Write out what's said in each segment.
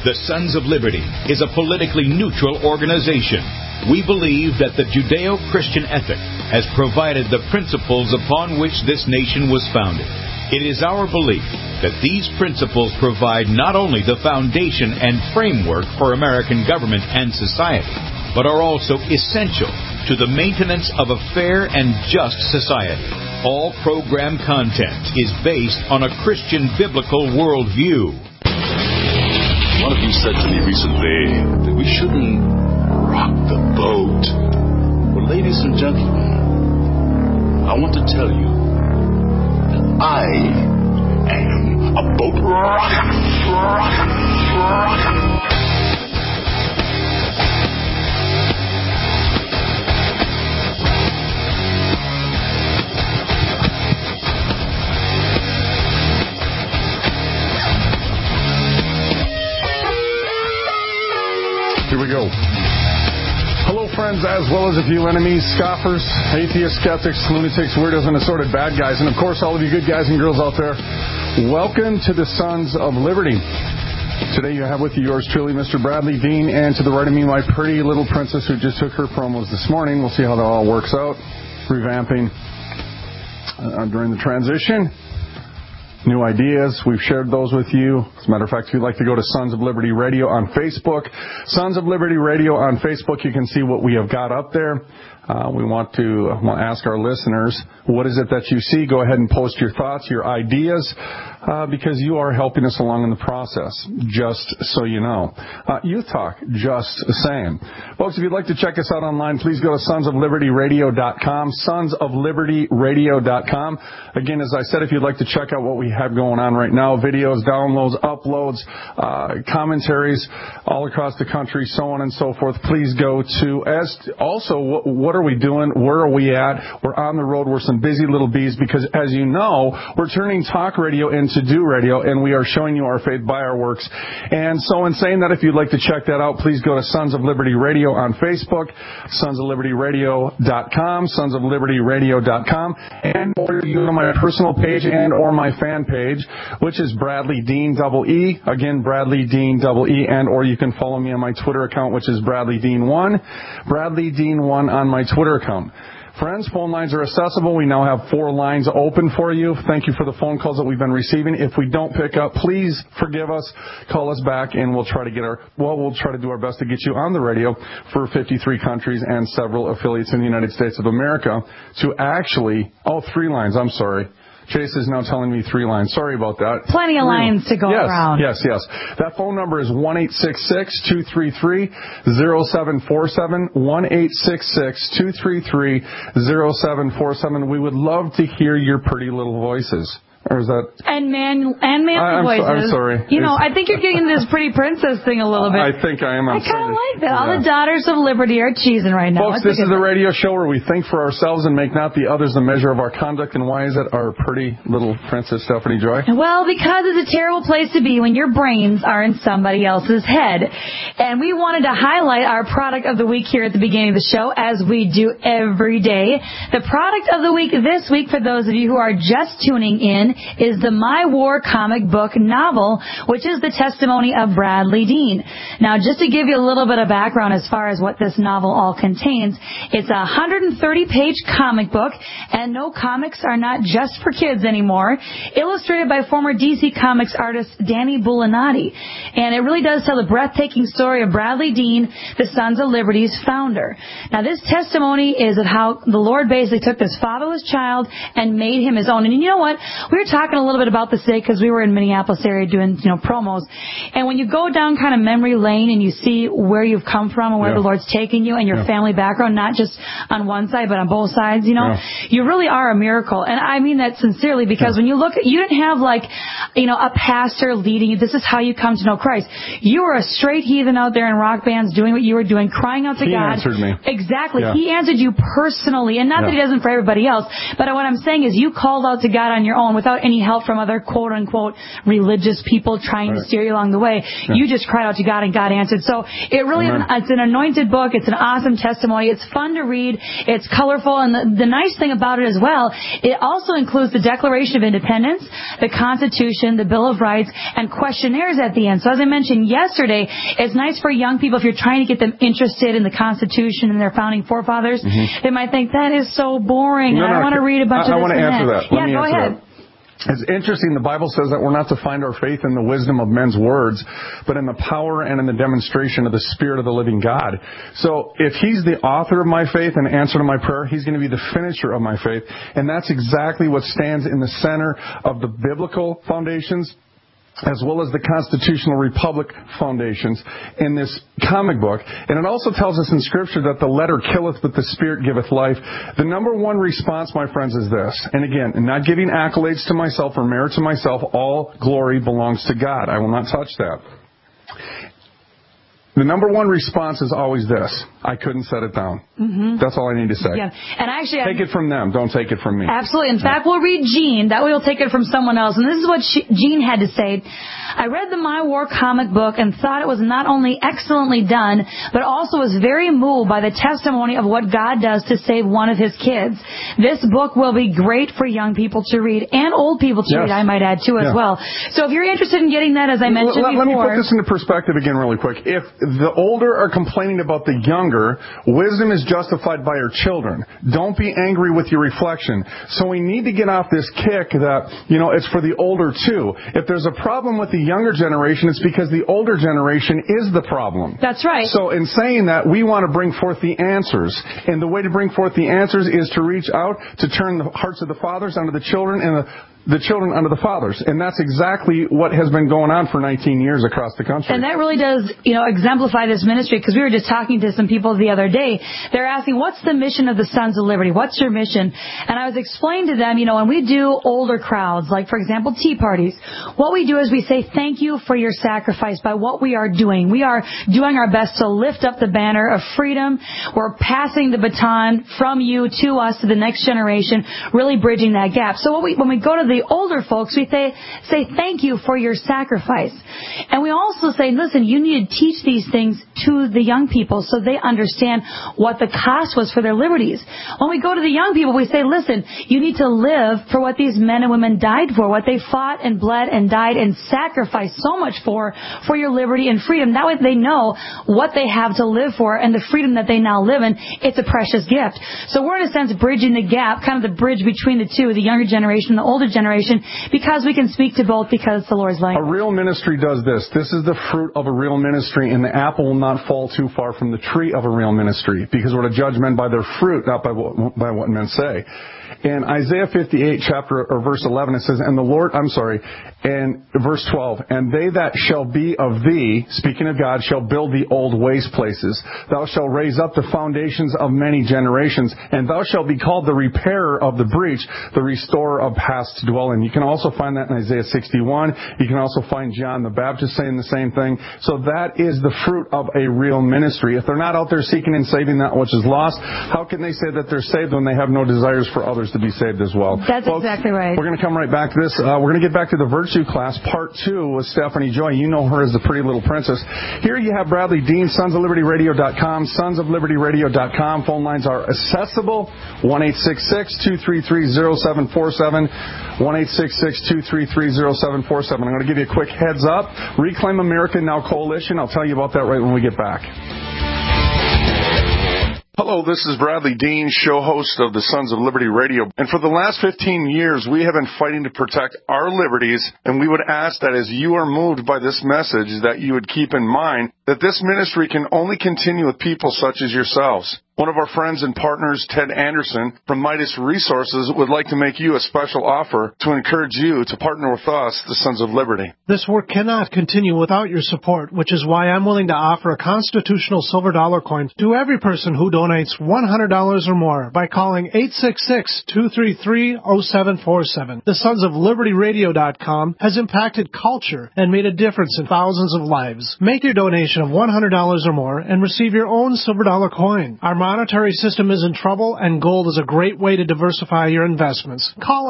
The Sons of Liberty is a politically neutral organization. We believe that the Judeo-Christian ethic has provided the principles upon which this nation was founded. It is our belief that these principles provide not only the foundation and framework for American government and society, but are also essential to the maintenance of a fair and just society. All program content is based on a Christian biblical worldview. One of you said to me recently that we shouldn't rock the boat. Well, ladies and gentlemen, I want to tell you that I am a boat rocker. Here we go. Hello, friends, as well as a few enemies, scoffers, atheists, skeptics, lunatics, weirdos, and assorted bad guys, and of course all of you good guys and girls out there. Welcome to the Sons of Liberty. Today you have with you yours truly, Mr. Bradley Dean, and to the right of me, my pretty little princess who just took her promos this morning. We'll see how that all works out. Revamping during the transition. New ideas, we've shared those with you. As a matter of fact, if you'd like to go to Sons of Liberty Radio on Facebook, Sons of Liberty Radio on Facebook, you can see what we have got up there. We want to ask our listeners, what is it that you see? Go ahead and post your thoughts, your ideas, because you are helping us along in the process, just so you know. Youth Talk, just saying. Folks, if you'd like to check us out online, please go to sonsoflibertyradio.com, sonsoflibertyradio.com. Again, as I said, if you'd like to check out what we have going on right now, videos, downloads, uploads, commentaries all across the country, so on and so forth, please go to, also, what are we doing? Where are we at? We're on the road. We're some busy little bees because, as you know, we're turning talk radio into do radio, and we are showing you our faith by our works. And so in saying that, if you'd like to check that out, please go to Sons of Liberty Radio on Facebook, sonsoflibertyradio.com, sonsoflibertyradio.com, and or you go to my personal page and or my fan page, which is Bradley Dean EE. Again, Bradley Dean EE, and or you can follow me on my Twitter account, which is Bradley Dean 1. Bradley Dean 1 on my Twitter account. Friends, phone lines are accessible. We now have 4 lines open for you. Thank you for the phone calls that we've been receiving. If we don't pick up, please forgive us. Call us back, and we'll try to do our best to get you on the radio for 53 countries and several affiliates in the United States of America to actually, 3 lines, I'm sorry. Chase is now telling me 3 lines. Sorry about that. Plenty of lines to go around. Yes. That phone number is 1-866-233-0747, 1-866-233-0747. We would love to hear your pretty little voices. Or is that... And manly voices. I'm sorry. You know, I think you're getting this pretty princess thing a little bit. I think I am. I kind of like that. Yeah. All the daughters of liberty are cheesing right now. Folks, this is the radio show where we think for ourselves and make not the others the measure of our conduct. And why is it our pretty little princess, Stephanie Joy? Well, because it's a terrible place to be when your brains are in somebody else's head. And we wanted to highlight our product of the week here at the beginning of the show, as we do every day. The product of the week this week, for those of you who are just tuning in, is the My War comic book novel, which is the testimony of Bradley Dean. Now, just to give you a little bit of background as far as what this novel all contains, it's a 130-page comic book, and no, comics are not just for kids anymore, illustrated by former DC Comics artist Danny Bulanati. And it really does tell the breathtaking story of Bradley Dean, the Sons of Liberty's founder. Now, this testimony is of how the Lord basically took this fatherless child and made him his own. And you know what? We were talking a little bit about this today because we were in Minneapolis area doing, promos. And when you go down kind of memory lane and you see where you've come from and where the Lord's taken you and your family background, not just on one side but on both sides, you really are a miracle. And I mean that sincerely, because when you look, you didn't have a pastor leading you. This is how you come to know Christ. You were a straight heathen out there in rock bands doing what you were doing, crying out to God. He answered me. Exactly. Yeah. He answered you personally, and not that he doesn't for everybody else, but what I'm saying is you called out to God on your own without without any help from other quote-unquote religious people trying to steer you along the way. Yeah. You just cried out to God, and God answered. So it really it's an anointed book. It's an awesome testimony. It's fun to read. It's colorful. And the nice thing about it as well, it also includes the Declaration of Independence, the Constitution, the Bill of Rights, and questionnaires at the end. So as I mentioned yesterday, it's nice for young people if you're trying to get them interested in the Constitution and their founding forefathers. They might think, that is so boring. I want to read a bunch of this. I want to answer that. Yeah, go ahead. It's interesting. The Bible says that we're not to find our faith in the wisdom of men's words, but in the power and in the demonstration of the Spirit of the living God. So if He's the author of my faith and answer to my prayer, He's going to be the finisher of my faith. And that's exactly what stands in the center of the biblical foundations, as well as the constitutional republic foundations in this comic book. And it also tells us in Scripture that the letter killeth, but the Spirit giveth life. The number one response, my friends, is this. And again, not giving accolades to myself or merit to myself. All glory belongs to God. I will not touch that. The number one response is always this. I couldn't set it down. That's all I need to say. Yeah. And actually, take it from them. Don't take it from me. Absolutely. In fact, we'll read Jean. That way we'll take it from someone else. And this is what Jean had to say. I read the My War comic book and thought it was not only excellently done, but also was very moved by the testimony of what God does to save one of His kids. This book will be great for young people to read and old people to read, I might add, too, as well. So if you're interested in getting that, as I mentioned before. Let me put this into perspective again really quick. If the older are complaining about the younger, wisdom is justified by her children. Don't be angry with your reflection. So we need to get off this kick that, it's for the older too. If there's a problem with the younger generation, it's because the older generation is the problem. That's right. So in saying that, we want to bring forth the answers. And the way to bring forth the answers is to reach out, to turn the hearts of the fathers unto the children and the children unto the fathers. And that's exactly what has been going on for 19 years across the country. And that really does, exemplify this ministry, because we were just talking to some people the other day. They're asking, what's the mission of the Sons of Liberty? What's your mission? And I was explaining to them, when we do older crowds, like, for example, tea parties, what we do is we say, thank you for your sacrifice by what we are doing. We are doing our best to lift up the banner of freedom. We're passing the baton from you to us, to the next generation, really bridging that gap. So when we go to the older folks, we say thank you for your sacrifice. And we also say, listen, you need to teach these things to the young people so they understand what the cost was for their liberties. When we go to the young people, we say, listen, you need to live for what these men and women died for, what they fought and bled and died and sacrificed so much for your liberty and freedom. That way they know what they have to live for and the freedom that they now live in. It's a precious gift. So we're in a sense bridging the gap, kind of the bridge between the two, the younger generation and the older generation, because we can speak to both because the Lord's language. A real ministry does this. This is the fruit of a real ministry, and the apple will not fall too far from the tree of a real ministry, because we're to judge men by their fruit, not by what men say. In Isaiah 58, verse 11, it says, and verse 12, and they that shall be of thee, speaking of God, shall build the old waste places. Thou shalt raise up the foundations of many generations, and thou shalt be called the repairer of the breach, the restorer of paths to dwell in. You can also find that in Isaiah 61. You can also find John the Baptist saying the same thing. So that is the fruit of a real ministry. If they're not out there seeking and saving that which is lost, how can they say that they're saved when they have no desires for others to be saved as well? That's Folks, exactly right. We're going to come right back to this. We're going to get back to the virtue class, part 2 with Stephanie Joy. You know her as the pretty little princess. Here you have Bradley Dean, sonsoflibertyradio.com, sonsoflibertyradio.com. Phone lines are accessible, 1-866-233-0747, 1-866-233-0747. I'm going to give you a quick heads up. Reclaim America Now Coalition. I'll tell you about that right when we get back. Hello, this is Bradley Dean, show host of the Sons of Liberty Radio. And for the last 15 years, we have been fighting to protect our liberties, and we would ask that as you are moved by this message, that you would keep in mind that this ministry can only continue with people such as yourselves. One of our friends and partners, Ted Anderson, from Midas Resources, would like to make you a special offer to encourage you to partner with us, the Sons of Liberty. This work cannot continue without your support, which is why I'm willing to offer a constitutional silver dollar coin to every person who donates $100 or more by calling 866-233-0747. The Sons of Liberty Radio.com has impacted culture and made a difference in thousands of lives. Make your donation of $100 or more and receive your own silver dollar coin. Our motto monetary system is in trouble, and gold is a great way to diversify your investments. Call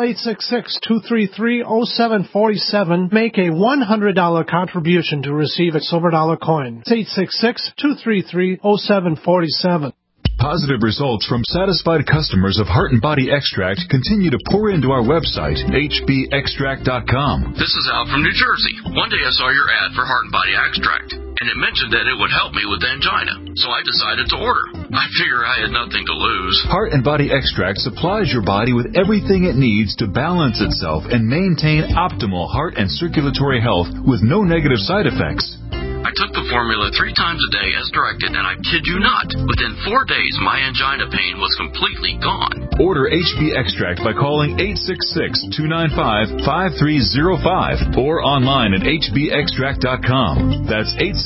866-233-0747. Make a $100 contribution to receive a silver dollar coin. It's 866-233-0747. Positive results from satisfied customers of Heart and Body Extract continue to pour into our website, hbextract.com. This is Al from New Jersey. One day I saw your ad for Heart and Body Extract, and it mentioned that it would help me with angina, so I decided to order. I figure I had nothing to lose. Heart and Body Extract supplies your body with everything it needs to balance itself and maintain optimal heart and circulatory health with no negative side effects. I took the formula 3 times a day as directed, and I kid you not, within 4 days my angina pain was completely gone. Order HB Extract by calling 866-295-5305 or online at hbextract.com. That's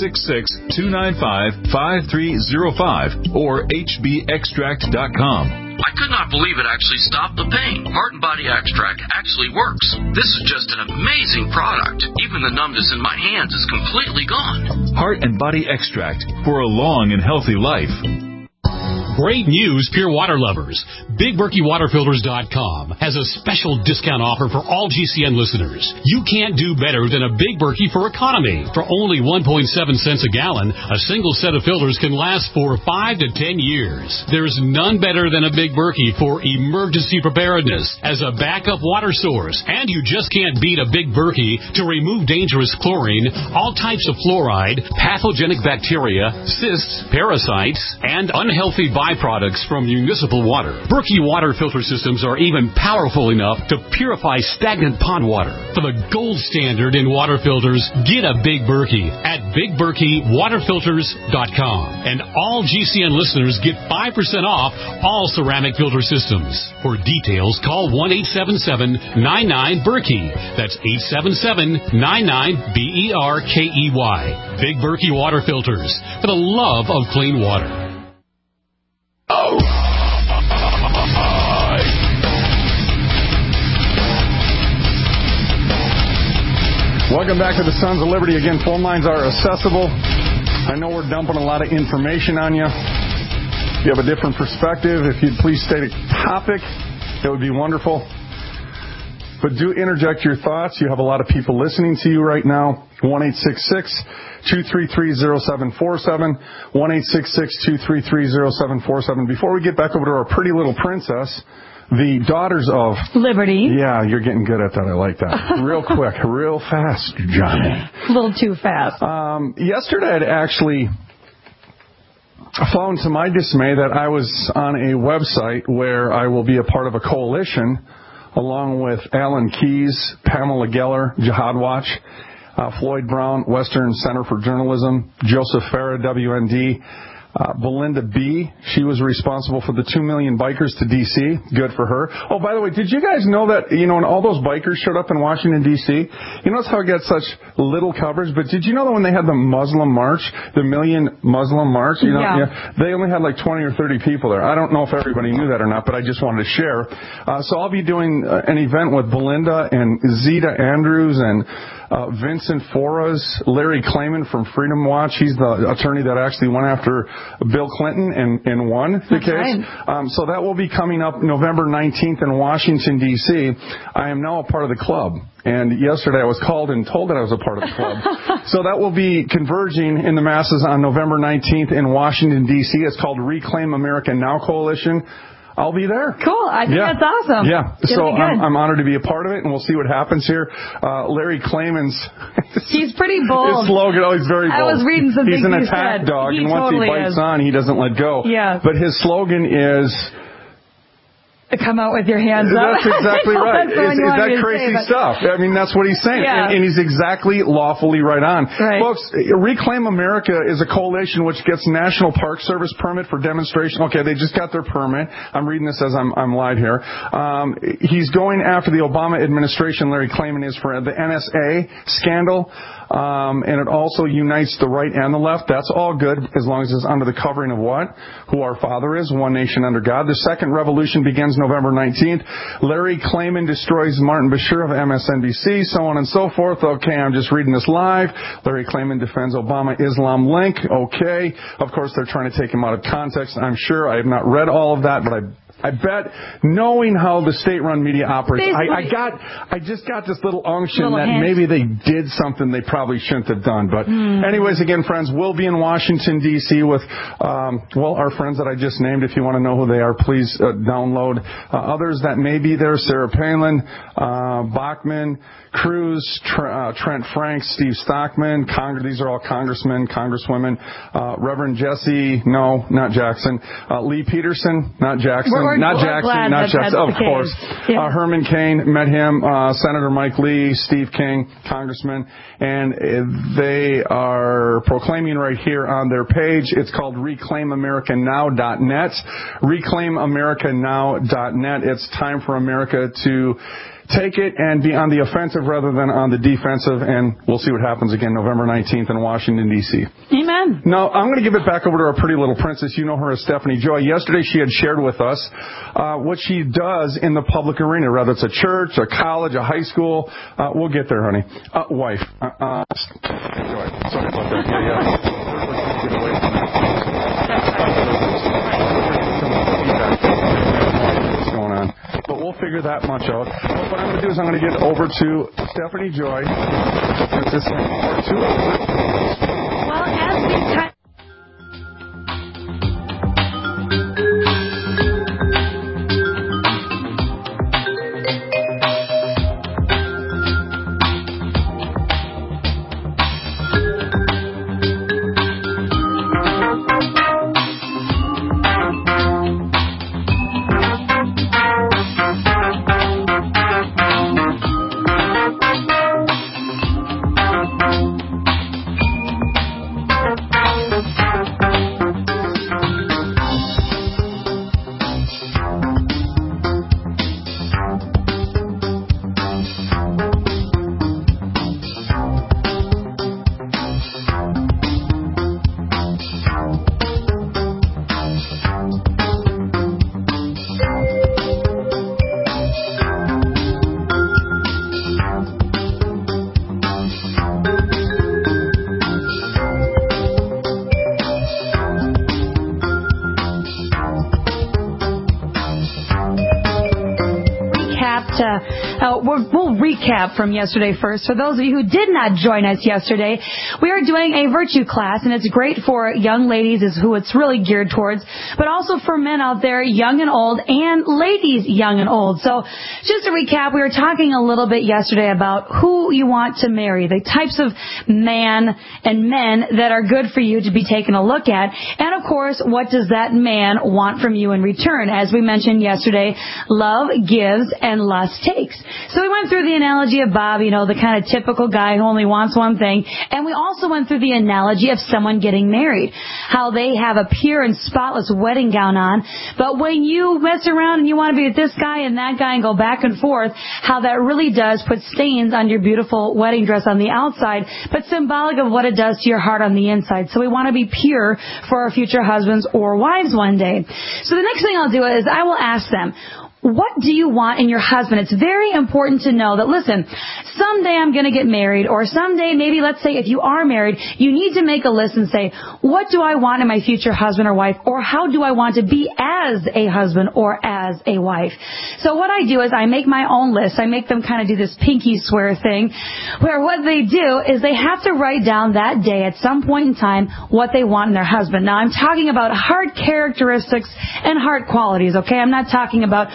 866-295-5305 or hbextract.com. I could not believe it actually stopped the pain. Heart and Body Extract actually works. This is just an amazing product. Even the numbness in my hands is completely gone. Heart and Body Extract for a long and healthy life. Great news, pure water lovers. BigBerkeyWaterFilters.com has a special discount offer for all GCN listeners. You can't do better than a Big Berkey for economy. For only 1.7 cents a gallon, a single set of filters can last for 5 to 10 years. There's none better than a Big Berkey for emergency preparedness as a backup water source. And you just can't beat a Big Berkey to remove dangerous chlorine, all types of fluoride, pathogenic bacteria, cysts, parasites, and unhealthy byproducts from municipal water. Berkey water filter systems are even powerful enough to purify stagnant pond water. For the gold standard in water filters, get a Big Berkey at BigBerkeyWaterFilters.com. And all GCN listeners get 5% off all ceramic filter systems. For details, call 1-877-99-BERKEY. That's 877-99-BERKEY. Big Berkey Water Filters, for the love of clean water. Welcome back to the Sons of Liberty. Again, phone lines are accessible. I know we're dumping a lot of information on you. If you have a different perspective, if you'd please state a topic, that would be wonderful. But do interject your thoughts. You have a lot of people listening to you right now. 1-866-233-0747. 1-866-233-0747. Before we get back over to our pretty little princess, the Daughters of Liberty. Yeah, you're getting good at that. I like that. Real quick, real fast, Johnny. A little too fast. Yesterday, I'd actually found to my dismay that I was on a website where I will be a part of a coalition along with Alan Keyes, Pamela Geller, Jihad Watch, Floyd Brown, Western Center for Journalism, Joseph Farah, WND, Belinda B. She was responsible for the 2 million bikers to D.C. Good for her. Oh, by the way, did you guys know that, when all those bikers showed up in Washington, D.C., notice how it gets such little coverage, but did you know that when they had the Muslim March, the Million Muslim March, they only had like 20 or 30 people there. I don't know if everybody knew that or not, but I just wanted to share. So I'll be doing an event with Belinda and Zeta Andrews and Vincent Foras, Larry Klayman from Freedom Watch. He's the attorney that actually went after Bill Clinton and won the case. Right. So that will be coming up November 19th in Washington, D.C. I am now a part of the club. And yesterday I was called and told that I was a part of the club. So that will be converging in the masses on November 19th in Washington, D.C. It's called Reclaim America Now Coalition. I'll be there. Cool. I think that's awesome. Yeah. So I'm honored to be a part of it, and we'll see what happens here. Larry Klayman's... He's pretty bold. His slogan, he's very bold. I was reading something he's an attack dog, and once he bites on, he doesn't let go. Yeah. But his slogan is... Come out with your hands up. That's exactly right. Is that crazy stuff? I mean, that's what he's saying. Yeah. And he's exactly lawfully right on. Right. Folks, Reclaim America is a coalition which gets National Park Service permit for demonstration. Okay, they just got their permit. I'm reading this as I'm live here. He's going after the Obama administration, Larry Klayman is, for the NSA scandal. and it also unites the right and the left. That's all good as long as it's under the covering of what? Who our Father is, one nation under God. The second revolution begins November 19th. Larry Klayman destroys Martin Bashir of MSNBC, so on and so forth. Okay, I'm just reading this live. Larry Klayman defends Obama Islam link. Okay. Of course, they're trying to take him out of context, I'm sure. I have not read all of that, but I bet, knowing how the state-run media operates, I just got this little unction that maybe they did something they probably shouldn't have done. But anyways, again, friends, we'll be in Washington, D.C. with, our friends that I just named. If you want to know who they are, please download. Others that may be there, Sarah Palin, Bachmann, Cruz, Trent Franks, Steve Stockman, these are all congressmen, congresswomen, Reverend Jesse, no, not Jackson, Lee Peterson, not Jackson, of course, yeah. Herman Cain, met him, Senator Mike Lee, Steve King, congressman, and they are proclaiming right here on their page, it's called ReclaimAmericaNow.net, ReclaimAmericaNow.net. It's time for America to take it and be on the offensive rather than on the defensive, and we'll see what happens again November 19th in Washington, D.C. Amen. Now, I'm going to give it back over to our pretty little princess. You know her as Stephanie Joy. Yesterday, she had shared with us what she does in the public arena, whether it's a church, a college, a high school. We'll get there, honey. Wife. Joy. Sorry about that. Get away from that. What's going on? But we'll figure that much out. But what I'm going to do is I'm going to get over to Stephanie Joy. Princess, part 2 of it. Well, as we we'll recap from yesterday first. For those of you who did not join us yesterday, we are doing a virtue class, and it's great for young ladies is who it's really geared towards, but also for men out there, young and old, and ladies, young and old. So just to recap, we were talking a little bit yesterday about who you want to marry, the types of man and men that are good for you to be taking a look at, and of course, what does that man want from you in return? As we mentioned yesterday, love gives and lust takes. So we went through the analogy of Bob, the kind of typical guy who only wants one thing. And we also went through the analogy of someone getting married, how they have a pure and spotless wedding gown on. But when you mess around and you want to be with this guy and that guy and go back and forth, how that really does put stains on your beautiful wedding dress on the outside, but symbolic of what it does to your heart on the inside. So we want to be pure for our future husbands or wives one day. So the next thing I'll do is I will ask them, what do you want in your husband? It's very important to know that, listen, someday I'm going to get married, or someday, maybe let's say if you are married, you need to make a list and say, what do I want in my future husband or wife, or how do I want to be as a husband or as a wife? So what I do is I make my own list. I make them kind of do this pinky swear thing, where what they do is they have to write down that day at some point in time what they want in their husband. Now, I'm talking about heart characteristics and heart qualities, okay? I'm not talking about,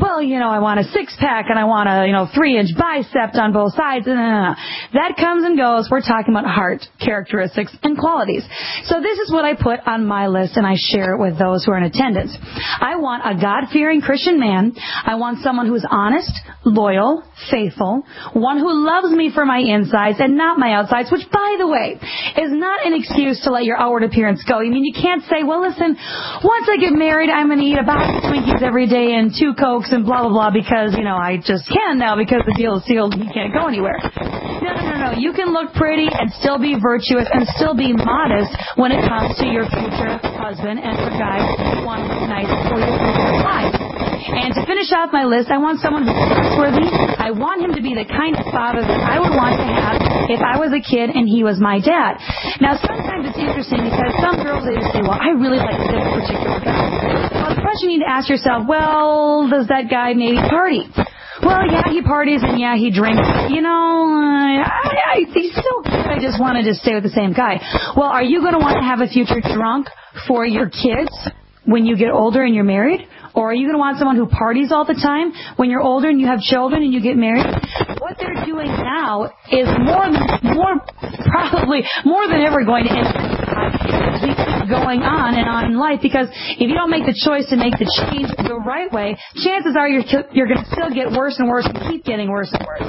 I want a six-pack and I want a, 3-inch bicep on both sides. No. That comes and goes. We're talking about heart characteristics and qualities. So this is what I put on my list, and I share it with those who are in attendance. I want a God-fearing Christian man. I want someone who's honest, loyal, faithful, one who loves me for my insides and not my outsides, which, by the way, is not an excuse to let your outward appearance go. You can't say, well, listen, once I get married, I'm going to eat a box of Twinkies every day and 2 Cokes and blah, blah, blah, because, I just can now because the deal is sealed and you can't go anywhere. No. No. You can look pretty and still be virtuous and still be modest when it comes to your future husband and for guys who want to look nice for your future wife. And to finish off my list, I want someone who's trustworthy. I want him to be the kind of father that I would want to have if I was a kid and he was my dad. Now, sometimes it's interesting because some girls, they just say, well, I really like this particular guy. Well, the question you need to ask yourself, well, does that guy maybe party? Well, yeah, he parties and yeah, he drinks. You know, he's so good. I just wanted to stay with the same guy. Well, are you going to want to have a future drunk for your kids when you get older and you're married? Or are you going to want someone who parties all the time when you're older and you have children and you get married? What they're doing now is probably more than ever going to intensify as we keep going on and on in life, because if you don't make the choice to make the change the right way, chances are you're going to still get worse and worse and keep getting worse and worse.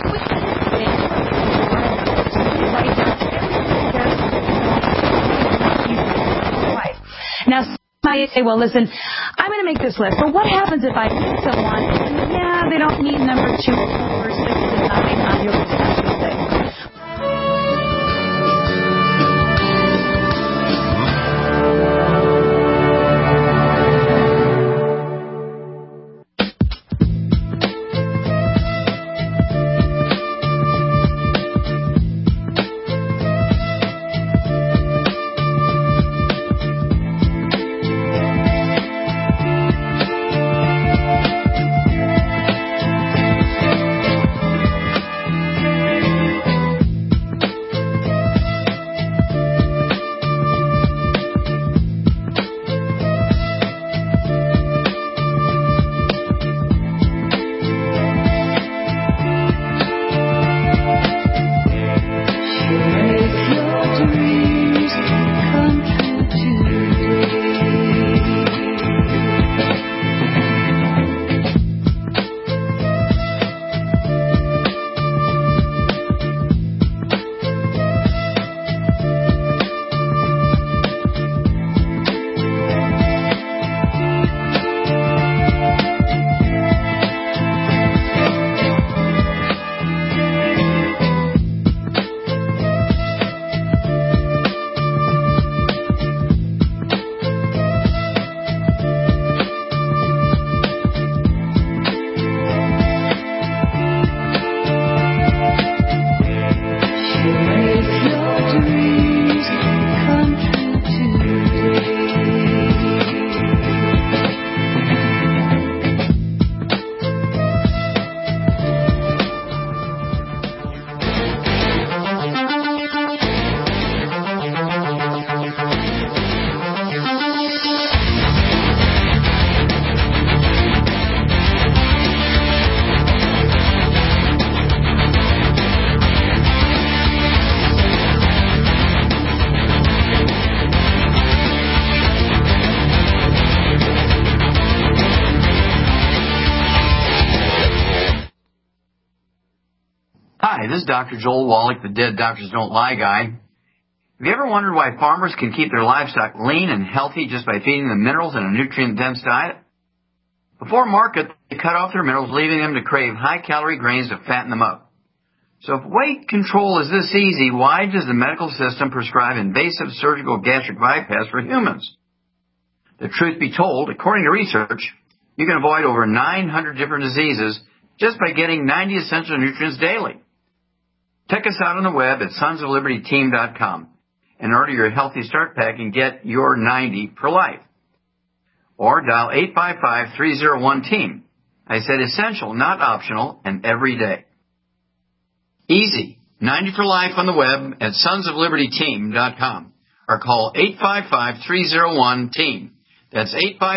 Now, I say, well, listen, I'm going to make this list, but what happens if I meet someone and, yeah, they don't meet number 2 or 6 and 9 on your list, I should say. Hi, this is Dr. Joel Wallach, the Dead Doctors Don't Lie guy. Have you ever wondered why farmers can keep their livestock lean and healthy just by feeding them minerals in a nutrient-dense diet? Before market, they cut off their minerals, leaving them to crave high-calorie grains to fatten them up. So if weight control is this easy, why does the medical system prescribe invasive surgical gastric bypass for humans? The truth be told, according to research, you can avoid over 900 different diseases just by getting 90 essential nutrients daily. Check us out on the web at sonsoflibertyteam.com and order your Healthy Start Pack and get your 90 for life. Or dial 855-301-TEAM. I said essential, not optional, and every day. Easy. 90 for life on the web at sonsoflibertyteam.com or call 855-301-TEAM. That's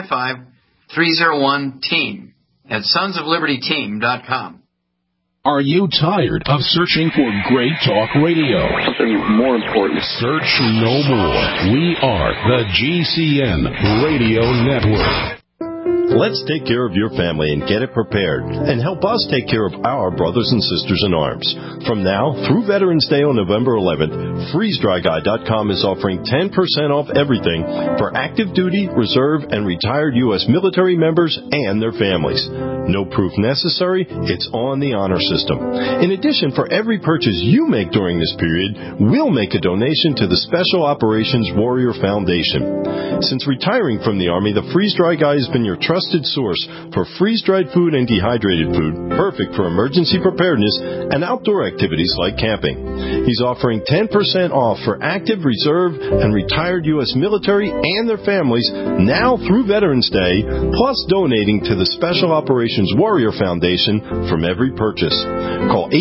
855-301-TEAM at sonsoflibertyteam.com. Are you tired of searching for great talk radio? Something more important. Search no more. We are the GCN Radio Network. Let's take care of your family and get it prepared, and help us take care of our brothers and sisters in arms. From now through Veterans Day on November 11th, FreezeDryGuy.com is offering 10% off everything for active duty, reserve, and retired U.S. military members and their families. No proof necessary. It's on the honor system. In addition, for every purchase you make during this period, we'll make a donation to the Special Operations Warrior Foundation. Since retiring from the Army, the Freeze Dry Guy has been your trusted source for freeze-dried food and dehydrated food, perfect for emergency preparedness and outdoor activities like camping. He's offering 10% off for active, reserve, and retired U.S. military and their families now through Veterans Day, plus donating to the Special Operations Warrior Foundation from every purchase. Call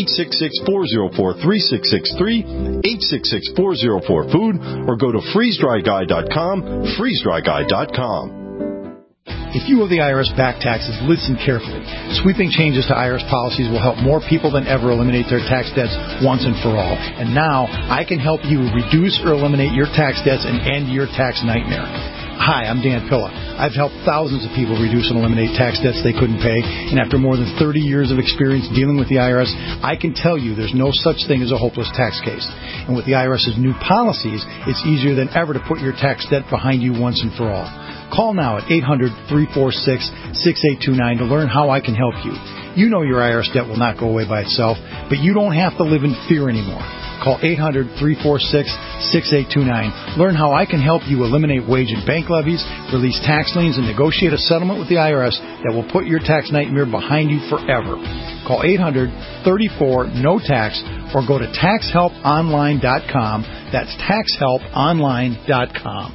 866-404-3663, 866-404-FOOD, or go to freezedryguy.com, freezedryguy.com. If you owe the IRS back taxes, listen carefully. Sweeping changes to IRS policies will help more people than ever eliminate their tax debts once and for all. And now, I can help you reduce or eliminate your tax debts and end your tax nightmare. Hi, I'm Dan Pilla. I've helped thousands of people reduce and eliminate tax debts they couldn't pay, and after more than 30 years of experience dealing with the IRS, I can tell you there's no such thing as a hopeless tax case. And with the IRS's new policies, it's easier than ever to put your tax debt behind you once and for all. Call now at 800-346-6829 to learn how I can help you. You know your IRS debt will not go away by itself, but you don't have to live in fear anymore. Call 800-346-6829. Learn how I can help you eliminate wage and bank levies, release tax liens, and negotiate a settlement with the IRS that will put your tax nightmare behind you forever. Call 800-34-NO-TAX or go to taxhelponline.com. That's taxhelponline.com.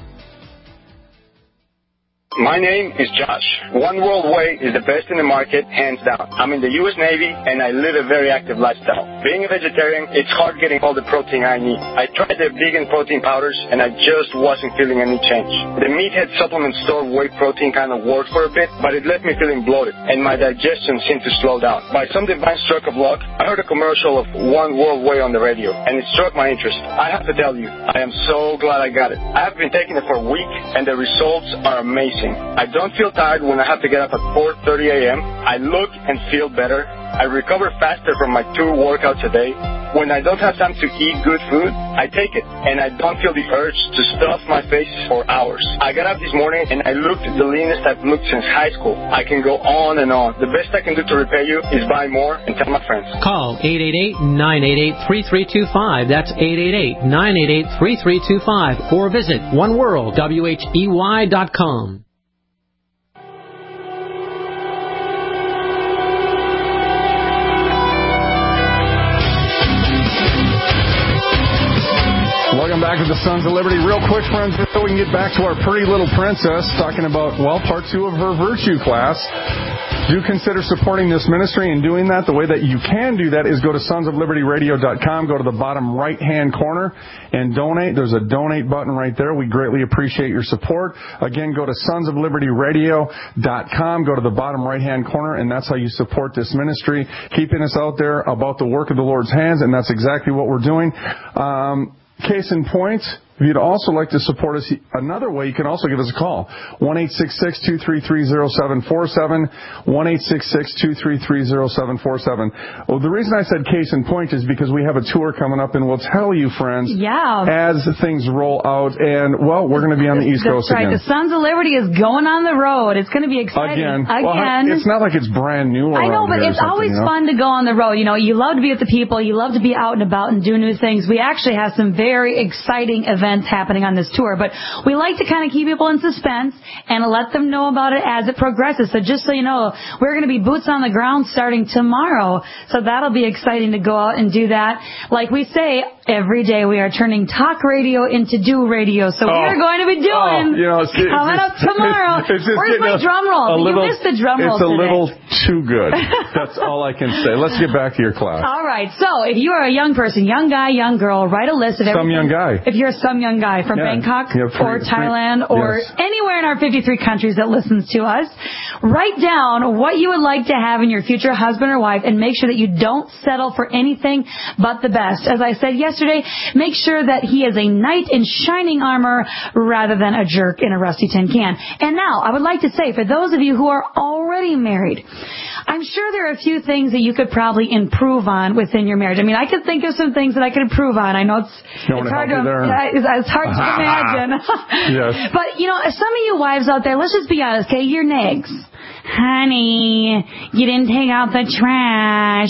My name is Josh. One World Way is the best in the market, hands down. I'm in the U.S. Navy, and I live a very active lifestyle. Being a vegetarian, it's hard getting all the protein I need. I tried the vegan protein powders, and I just wasn't feeling any change. The Meathead supplement store whey protein kind of worked for a bit, but it left me feeling bloated, and my digestion seemed to slow down. By some divine stroke of luck, I heard a commercial of One World Way on the radio, and it struck my interest. I have to tell you, I am so glad I got it. I have been taking it for a week, and the results are amazing. I don't feel tired when I have to get up at 4:30 a.m. I look and feel better. I recover faster from my 2 workouts a day. When I don't have time to eat good food, I take it, and I don't feel the urge to stuff my face for hours. I got up this morning, and I looked the leanest I've looked since high school. I can go on and on. The best I can do to repay you is buy more and tell my friends. Call 888-988-3325. That's 888-988-3325. Or visit oneworldwhey.com. Welcome back to the Sons of Liberty. Real quick, friends, so we can get back to our pretty little princess talking about, well, part 2 of her virtue class. Do consider supporting this ministry and doing that. The way that you can do that is go to sonsoflibertyradio.com, go to the bottom right-hand corner, and donate. There's a donate button right there. We greatly appreciate your support. Again, go to sonsoflibertyradio.com, go to the bottom right-hand corner, and that's how you support this ministry, keeping us out there about the work of the Lord's hands, and that's exactly what we're doing. Case in point, if you'd also like to support us another way, you can also give us a call. 1-866-233-0747, 1-866-233-0747. Well, the reason I said case in point is because we have a tour coming up, and we'll tell you, friends, as things roll out. And, well, we're going to be on the East Coast again. That's right. The Sons of Liberty is going on the road. It's going to be exciting. Again. Well, it's not like it's brand new. I know, but it's always fun to go on the road. You know, you love to be with the people. You love to be out and about and do new things. We actually have some very exciting events happening on this tour, but we like to kind of keep people in suspense and let them know about it as it progresses. So just so you know, we're going to be boots on the ground starting tomorrow, so that'll be exciting to go out and do that. Like we say, every day we are turning talk radio into do radio, so we are going to be doing coming up tomorrow. Where's my drum roll? You missed the drum roll today. It's a little too good. That's all I can say. Let's get back to your class. All right, so if you are a young person, young guy, young girl, write a list of everything. Some young guy. If you're some young guy from Bangkok or Thailand or anywhere in our 53 countries that listens to us, write down what you would like to have in your future husband or wife, and make sure that you don't settle for anything but the best. As I said yesterday, make sure that he is a knight in shining armor rather than a jerk in a rusty tin can. And now, I would like to say, for those of you who are already married, I'm sure there are a few things that you could probably improve on within your marriage. I mean, I could think of some things that I could improve on. I know it's hard to imagine. Yes. But, you know, some of you wives out there, let's just be honest, okay? You're nags. honey, you didn't take out the trash.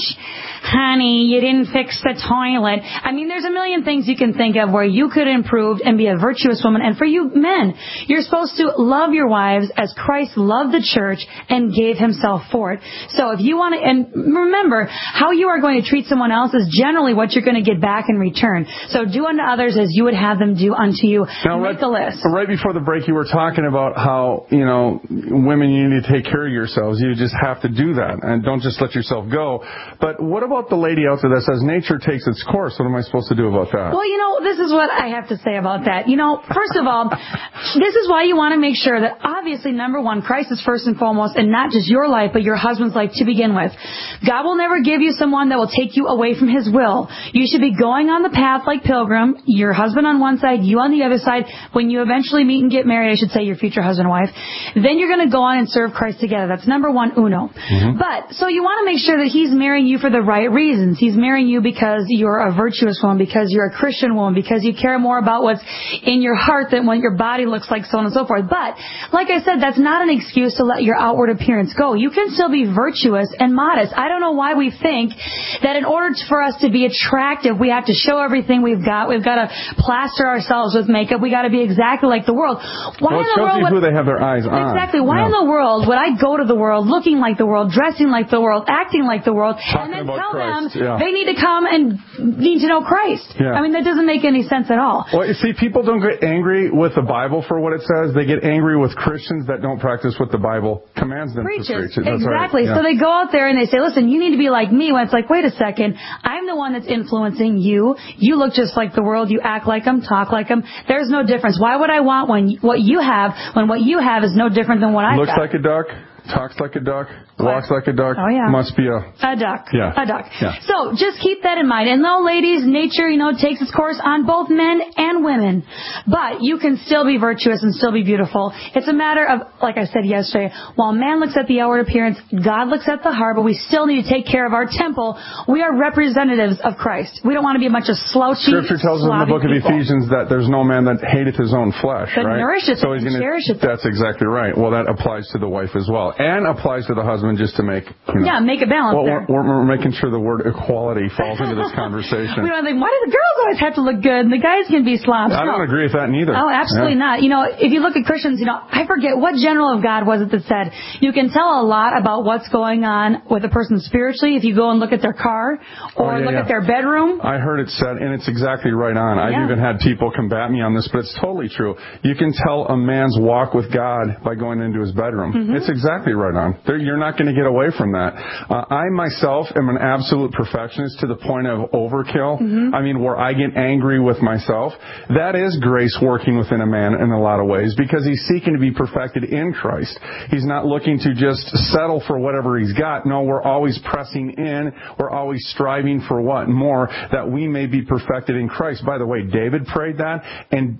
Honey, you didn't fix the toilet. I mean, there's a million things you can think of where you could improve and be a virtuous woman. And for you men, you're supposed to love your wives as Christ loved the church and gave himself for it. So if you want to, and remember, how you are going to treat someone else is generally what you're going to get back in return. So do unto others as you would have them do unto you. Now, make a list. Right before the break, you were talking about how, women, you need to take care of yourselves. You just have to do that and don't just let yourself go. But what about the lady out there that says nature takes its course? What am I supposed to do about that? Well, this is what I have to say about that. First of all, this is why you want to make sure that obviously, number one, Christ is first and foremost, and not just your life, but your husband's life to begin with. God will never give you someone that will take you away from his will. You should be going on the path like Pilgrim, your husband on one side, you on the other side. When you eventually meet and get married, I should say your future husband and wife, then you're going to go on and serve Christ together. That's number one, uno. Mm-hmm. But, so you want to make sure that he's marrying you for the right reasons. He's marrying you because you're a virtuous woman, because you're a Christian woman, because you care more about what's in your heart than what your body looks like, so on and so forth. But, like I said, that's not an excuse to let your outward appearance go. You can still be virtuous and modest. I don't know why we think that in order for us to be attractive, we have to show everything we've got. We've got to plaster ourselves with makeup. We got to be exactly like the world. Why it shows you who they have their eyes on. Exactly. Why in the world would I go to the world looking like the world, dressing like the world, acting like the world, and then tell them they need to come and need to know Christ? Yeah. I mean, that doesn't make any sense at all. Well, you see, people don't get angry with the Bible for what it says. They get angry with Christians that don't practice what the Bible commands them to preach. Exactly. Right. Yeah. So they go out there and they say, listen, you need to be like me. When it's like, wait a second, I'm the one that's influencing you. You look just like the world. You act like them, talk like them. There's no difference. Why would I want what you have when what you have is no different than what I've got? Looks like a duck, talks like a duck, walks like a duck. Oh, yeah. Must be a duck. Yeah. A duck. Yeah. So just keep that in mind. And though, ladies, nature, takes its course on both men and women, but you can still be virtuous and still be beautiful. It's a matter of, like I said yesterday, while man looks at the outward appearance, God looks at the heart, but we still need to take care of our temple. We are representatives of Christ. We don't want to be a bunch of slouchy, Scripture tells us in the book of people. Ephesians that there's no man that hateth his own flesh, but right? Nourishes so it and cherishes it. That's exactly right. Well, that applies to the wife as well. And applies to the husband, just to make make a balance there. We're making sure the word equality falls into this conversation. We don't think, why do the girls always have to look good and the guys can be slobs? I don't agree with that neither. Oh, absolutely not. If you look at Christians, I forget what general of God was it that said you can tell a lot about what's going on with a person spiritually if you go and look at their car or look at their bedroom. I heard it said, and it's exactly right on. I've even had people combat me on this, but it's totally true. You can tell a man's walk with God by going into his bedroom. Mm-hmm. It's exactly right on. You're not going to get away from that. I myself am an absolute perfectionist to the point of overkill. Mm-hmm. I mean, where I get angry with myself. That is grace working within a man in a lot of ways because he's seeking to be perfected in Christ. He's not looking to just settle for whatever he's got. No, we're always pressing in. We're always striving for what? More, that we may be perfected in Christ. By the way, David prayed that, and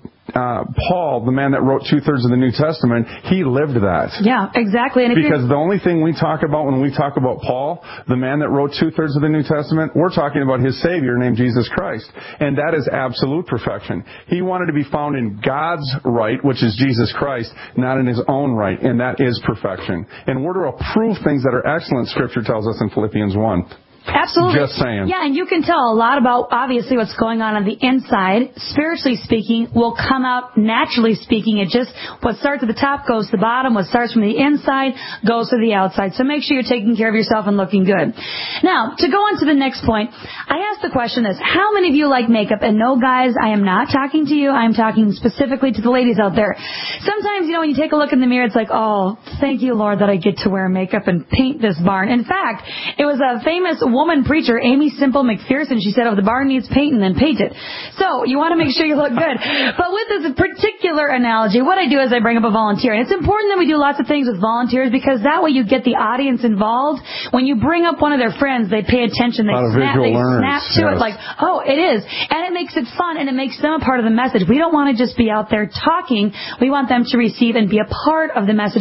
Paul, the man that wrote 2/3 of the New Testament, he lived that. Yeah, exactly. And because the only thing we talk about when we talk about Paul, the man that wrote 2/3 of the New Testament, we're talking about his Savior named Jesus Christ. And that is absolute perfection. He wanted to be found in God's right, which is Jesus Christ, not in his own right. And that is perfection. And we're to approve things that are excellent, Scripture tells us in Philippians 1. Absolutely. Just saying. Yeah, and you can tell a lot about, obviously, what's going on the inside. Spiritually speaking, will come out naturally speaking. It just, what starts at the top goes to the bottom. What starts from the inside goes to the outside. So make sure you're taking care of yourself and looking good. Now, to go on to the next point, I asked the question is, how many of you like makeup? And no, guys, I am not talking to you. I'm talking specifically to the ladies out there. Sometimes, when you take a look in the mirror, it's like, oh, thank you, Lord, that I get to wear makeup and paint this barn. In fact, it was a famous woman preacher, Amy Simple McPherson. She said, if the barn needs painting, then paint it. So you want to make sure you look good. But with this particular analogy, what I do is I bring up a volunteer. And it's important that we do lots of things with volunteers because that way you get the audience involved. When you bring up one of their friends, they pay attention. They snap to it like, oh, it is. And it makes it fun and it makes them a part of the message. We don't want to just be out there talking. We want them to receive and be a part of the message of what we're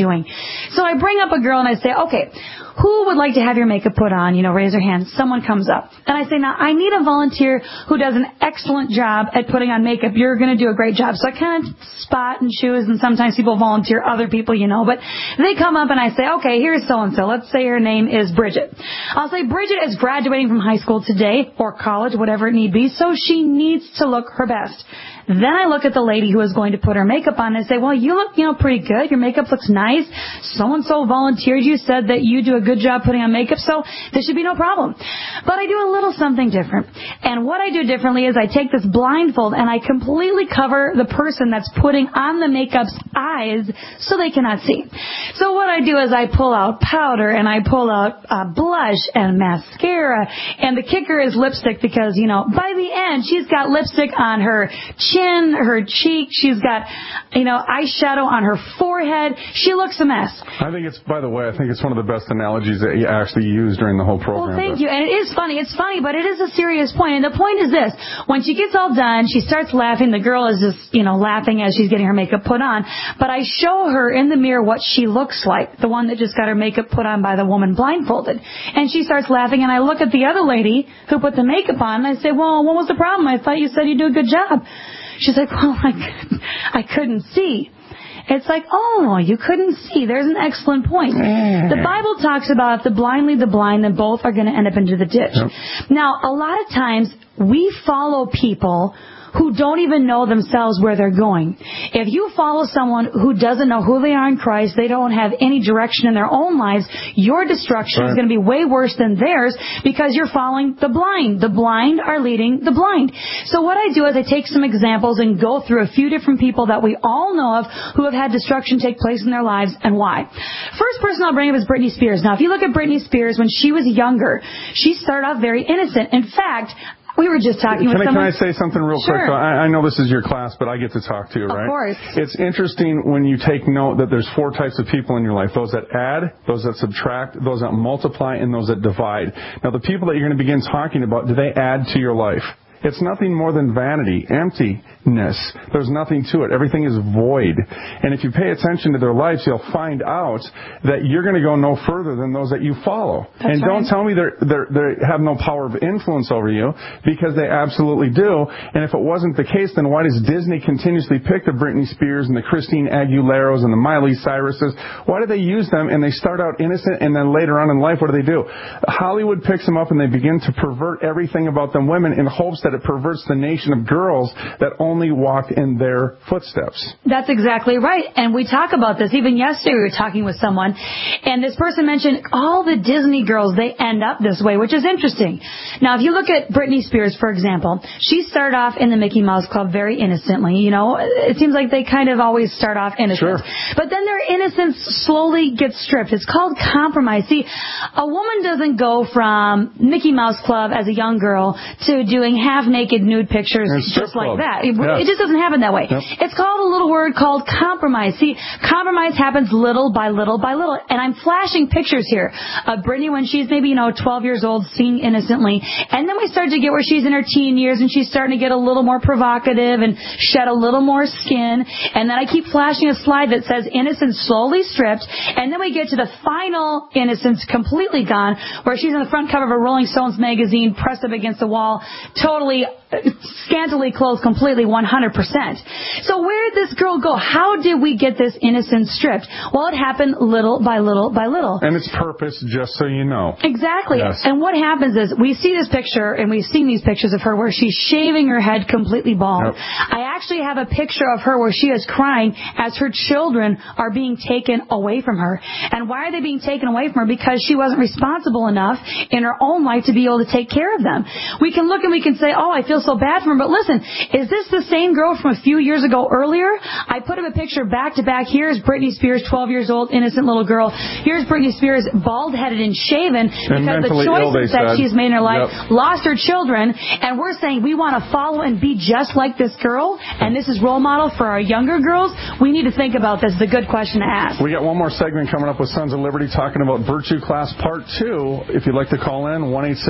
doing. So I bring up a girl and I say, okay, who would like to have your makeup put on? Raise their hand. Someone comes up. And I say, now, I need a volunteer who does an excellent job at putting on makeup. You're going to do a great job. So I kind of spot and choose, and sometimes people volunteer other people, But they come up and I say, okay, here's so-and-so. Let's say her name is Bridget. I'll say Bridget is graduating from high school today, or college, whatever it need be, so she needs to look her best. Then I look at the lady who is going to put her makeup on and I say, well, you look, pretty good. Your makeup looks nice. So-and-so volunteered you, said that you do a good job putting on makeup, so there should be no problem. But I do a little something different. And what I do differently is I take this blindfold and I completely cover the person that's putting on the makeup's eyes so they cannot see. So what I do is I pull out powder and I pull out blush and mascara. And the kicker is lipstick because, by the end, she's got lipstick on her chin, her cheek. She's got, eyeshadow on her forehead. She looks a mess. By the way, I think it's one of the best analogies that you actually used during the whole program. Well, thank you. And it is funny. It's funny, but it is a serious point. And the point is this. When she gets all done, she starts laughing. The girl is just, laughing as she's getting her makeup put on. But I show her in the mirror what she looks like, the one that just got her makeup put on by the woman blindfolded. And she starts laughing, and I look at the other lady who put the makeup on, and I say, well, what was the problem? I thought you said you do a good job. She's like, well, I couldn't see. It's like, oh, you couldn't see. There's an excellent point. The Bible talks about if the blind lead the blind, then both are going to end up into the ditch. Yep. Now, a lot of times we follow people who don't even know themselves where they're going. If you follow someone who doesn't know who they are in Christ, they don't have any direction in their own lives, your destruction is going to be way worse than theirs because you're following the blind. The blind are leading the blind. So what I do is I take some examples and go through a few different people that we all know of who have had destruction take place in their lives and why. First person I'll bring up is Britney Spears. Now, if you look at Britney Spears, when she was younger, she started off very innocent. In fact, we were just talking with someone. Can I say something real quick? So I know this is your class, but I get to talk to you, right? Of course. It's interesting when you take note that there's 4 types of people in your life. Those that add, those that subtract, those that multiply, and those that divide. Now, the people that you're going to begin talking about, do they add to your life? It's nothing more than vanity, emptiness. There's nothing to it. Everything is void. And if you pay attention to their lives, you'll find out that you're going to go no further than those that you follow. That's and don't tell me they have no power of influence over you, because they absolutely do. And if it wasn't the case, then why does Disney continuously pick the Britney Spears and the Christine Aguileros and the Miley Cyruses? Why do they use them and they start out innocent and then later on in life, what do? Hollywood picks them up and they begin to pervert everything about them women in hopes that it perverts the nation of girls that only walk in their footsteps. That's exactly right. And we talk about this. Even yesterday we were talking with someone, and this person mentioned all the Disney girls, they end up this way, which is interesting. Now, if you look at Britney Spears, for example, she started off in the Mickey Mouse Club very innocently. It seems like they kind of always start off innocent. Sure. But then their innocence slowly gets stripped. It's called compromise. See, a woman doesn't go from Mickey Mouse Club as a young girl to doing half-naked nude pictures just like that. It just doesn't happen that way. Yep. It's called a little word called compromise. See, compromise happens little by little by little. And I'm flashing pictures here of Britney when she's maybe, 12 years old, singing innocently. And then we start to get where she's in her teen years and she's starting to get a little more provocative and shed a little more skin. And then I keep flashing a slide that says innocence slowly stripped. And then we get to the final innocence completely gone, where she's on the front cover of a Rolling Stones magazine, pressed up against the wall, totally scantily clothed, completely 100%. So where did this girl go? How did we get this innocence stripped? Well, it happened little by little by little. And it's purpose, just so you know. Exactly. Yes. And what happens is we see this picture, and we've seen these pictures of her where she's shaving her head completely bald. Yep. I actually have a picture of her where she is crying as her children are being taken away from her. And why are they being taken away from her? Because she wasn't responsible enough in her own life to be able to take care of them. We can look and we can say, oh, I feel so bad for her. But listen, is this the same girl from a few years ago earlier? I put up a picture back to back. Here's Britney Spears, 12 years old, innocent little girl. Here's Britney Spears, bald-headed and shaven because the choices that she's made in her life, lost her children. And we're saying we want to follow and be just like this girl, and this is role model for our younger girls. We need to think about this. It's a good question to ask. We got one more segment coming up with Sons of Liberty talking about Virtue Class Part 2. If you'd like to call in,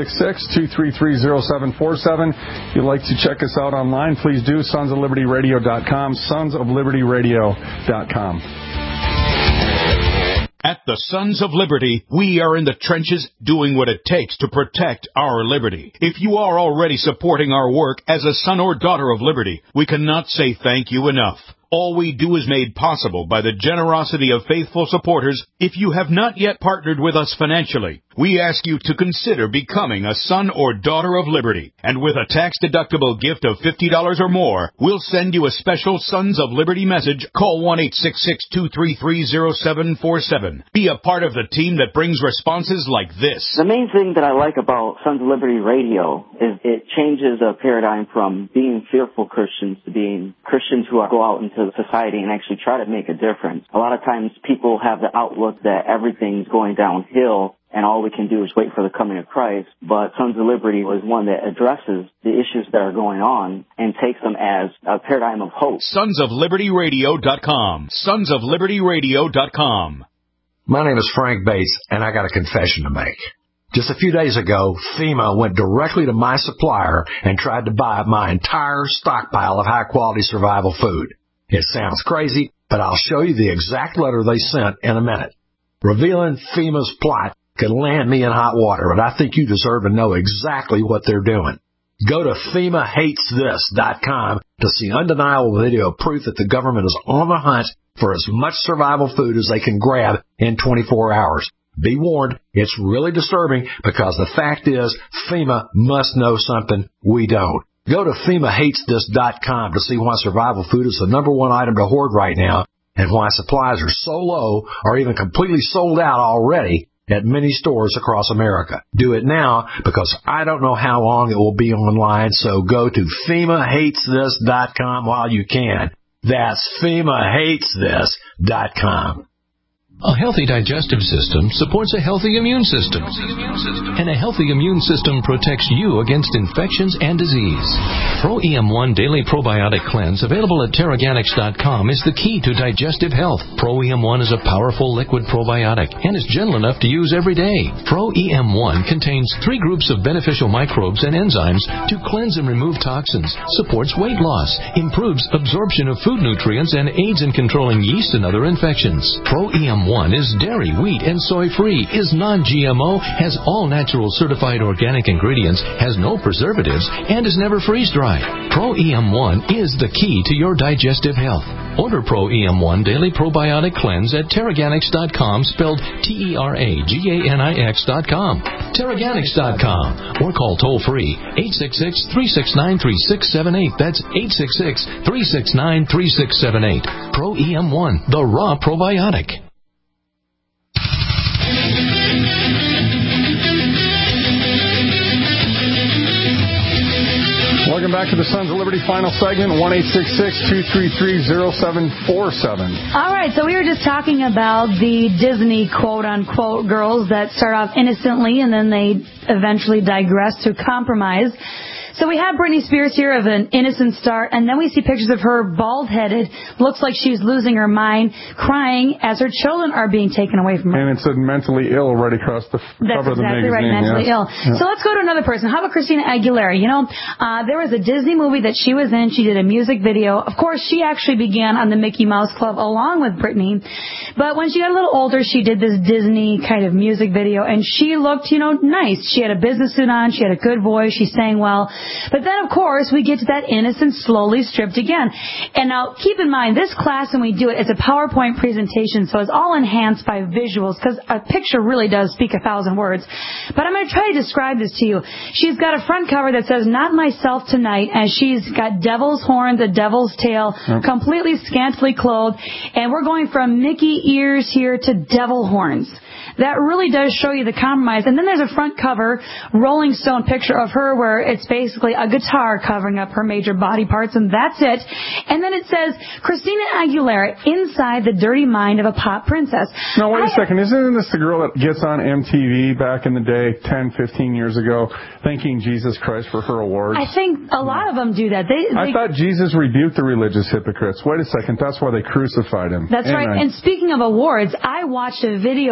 1-866-233-0747. If you'd like to check us out online, please do. sonsoflibertyradio.com. sonsoflibertyradio.com. At the Sons of Liberty, we are in the trenches doing what it takes to protect our liberty. If you are already supporting our work as a son or daughter of liberty, we cannot say thank you enough. All we do is made possible by the generosity of faithful supporters. If you have not yet partnered with us financially, we ask you to consider becoming a son or daughter of liberty. And with a tax-deductible gift of $50 or more, we'll send you a special Sons of Liberty message. Call 1-866-233-0747. Be a part of the team that brings responses like this. The main thing that I like about Sons of Liberty Radio is it changes a paradigm from being fearful Christians to being Christians who go out into society and actually try to make a difference. A lot of times people have the outlook that everything's going downhill and all we can do is wait for the coming of Christ. But Sons of Liberty was one that addresses the issues that are going on and takes them as a paradigm of hope. SonsofLibertyRadio.com. SonsofLibertyRadio.com. My name is Frank Bates, and I got a confession to make. Just a few days ago, FEMA went directly to my supplier and tried to buy up my entire stockpile of high-quality survival food. It sounds crazy, but I'll show you the exact letter they sent in a minute. Revealing FEMA's plot could land me in hot water, but I think you deserve to know exactly what they're doing. Go to FEMAHatesThis.com to see undeniable video proof that the government is on the hunt for as much survival food as they can grab in 24 hours. Be warned, it's really disturbing because the fact is FEMA must know something we don't. Go to FEMAHatesThis.com to see why survival food is the number one item to hoard right now and why supplies are so low or even completely sold out already at many stores across America. Do it now because I don't know how long it will be online, so go to FEMAHatesThis.com while you can. That's FEMAHatesThis.com. A healthy digestive system supports a healthy immune system. And a healthy immune system protects you against infections and disease. Pro EM1 Daily Probiotic Cleanse, available at Teraganix.com, is the key to digestive health. Pro EM1 is a powerful liquid probiotic and is gentle enough to use every day. Pro EM1 contains 3 groups of beneficial microbes and enzymes to cleanse and remove toxins, supports weight loss, improves absorption of food nutrients, and aids in controlling yeast and other infections. Pro EM1 is dairy, wheat, and soy-free, is non-GMO, has all natural certified organic ingredients, has no preservatives, and is never freeze-dried. Pro EM1 is the key to your digestive health. Order Pro EM1 Daily Probiotic Cleanse at Teraganix.com, spelled Teraganix.com. Teraganix.com, or call toll-free 866-369-3678. That's 866-369-3678. Pro EM1, the raw probiotic. Welcome back to the Sons of Liberty final segment, 1-866-233-0747. All right, so we were just talking about the Disney quote-unquote girls that start off innocently and then they eventually digress to compromise. So we have Britney Spears here of an innocent start, and then we see pictures of her bald-headed, looks like she's losing her mind, crying as her children are being taken away from her. And it said mentally ill right across the cover of the magazine. That's exactly right, mentally ill. Yeah. So let's go to another person. How about Christina Aguilera? You know, there was a Disney movie that she was in. She did a music video. Of course, she actually began on the Mickey Mouse Club along with Britney. But when she got a little older, she did this Disney kind of music video, and she looked, nice. She had a business suit on. She had a good voice. She sang well. But then, of course, we get to that innocent, slowly stripped again. And now, keep in mind, this class, when we do it, it's a PowerPoint presentation, so it's all enhanced by visuals, because a picture really does speak 1,000 words. But I'm going to try to describe this to you. She's got a front cover that says, "Not myself tonight," and she's got devil's horns, a devil's tail, completely scantily clothed, and we're going from Mickey ears here to devil horns. That really does show you the compromise. And then there's a front cover Rolling Stone picture of her where it's basically a guitar covering up her major body parts, and that's it. And then it says, Christina Aguilera, inside the dirty mind of a pop princess. Now, wait a second. Isn't this the girl that gets on MTV back in the day, 10, 15 years ago, thanking Jesus Christ for her awards? I think a lot of them do that. I thought Jesus rebuked the religious hypocrites. Wait a second. That's why they crucified him. That's right. And speaking of awards, I watched a video where little